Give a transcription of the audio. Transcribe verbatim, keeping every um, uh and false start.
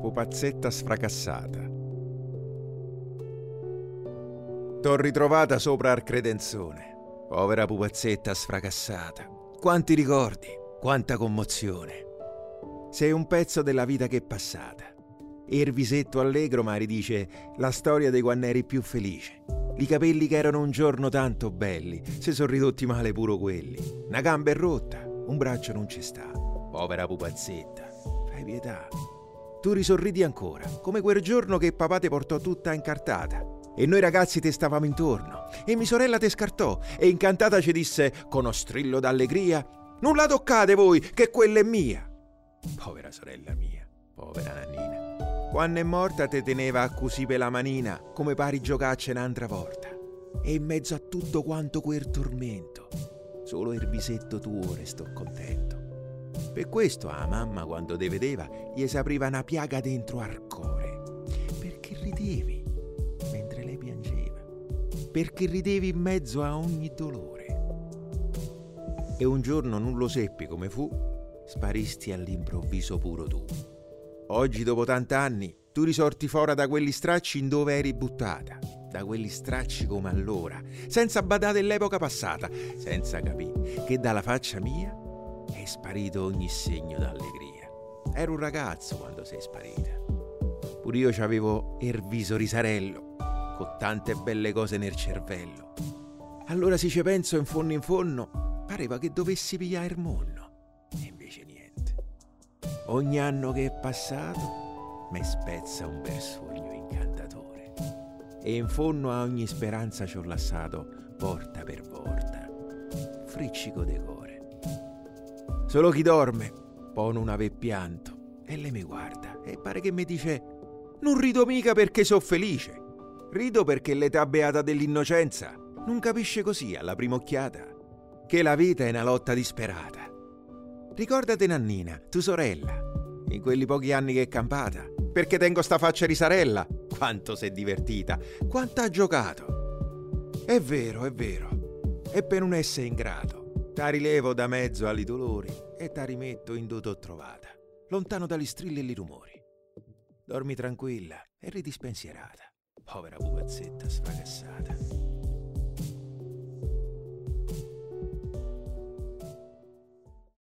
Pupazzetta sfracassata. T'ho ritrovata sopra al credenzone, povera pupazzetta sfracassata. Quanti ricordi, quanta commozione. Sei un pezzo della vita che è passata. E il visetto allegro mi ridice la storia dei quando eri più felice. I capelli che erano un giorno tanto belli, se sono ridotti male pure quelli. Una gamba è rotta, un braccio non ci sta. Povera pupazzetta, fai pietà. Tu risorridi ancora, come quel giorno che papà ti portò tutta incartata. E noi ragazzi te stavamo intorno. E mia sorella te scartò. E incantata ci disse, con uno strillo d'allegria, non la toccate voi, che quella è mia. Povera sorella mia, povera Nannina. Quando è morta te teneva così per la manina, come pari giocacce un'altra volta. E in mezzo a tutto quanto quel tormento, solo il visetto tuo resto contento. Per questo a mamma, quando te vedeva, gli si apriva una piaga dentro al cuore. Perché ridevi mentre lei piangeva. Perché ridevi in mezzo a ogni dolore. E un giorno non lo seppi come fu, sparisti all'improvviso puro tu. Oggi, dopo tant'anni, tu risorti fuori da quegli stracci in dove eri buttata. Da quegli stracci come allora, senza badare l'epoca passata, senza capire che dalla faccia mia è sparito ogni segno d'allegria. Ero un ragazzo quando sei sparita. Pure io c'avevo il viso risarello, con tante belle cose nel cervello. Allora se ci penso in fondo in fondo, pareva che dovessi pigliare il monno. E invece niente. Ogni anno che è passato mi spezza un bel sogno incantatore. E in fondo a ogni speranza ci ho lasciato, porta per porta, friccico de core. Solo chi dorme poi non ave pianto. E lei mi guarda e pare che mi dice, non rido mica perché so felice. Rido perché l'età beata dell'innocenza non capisce così alla prima occhiata che la vita è una lotta disperata. Ricordate Nannina, tu sorella, in quelli pochi anni che è campata, perché tengo sta faccia risarella. Quanto s'è divertita, quanto ha giocato. È vero, è vero, e per non essere ingrato, ta rilevo da mezzo agli dolori e ta rimetto in dove t'ho trovata, lontano dagli strilli e gli rumori. Dormi tranquilla e ridi spensierata, povera pupazzetta sfracassata.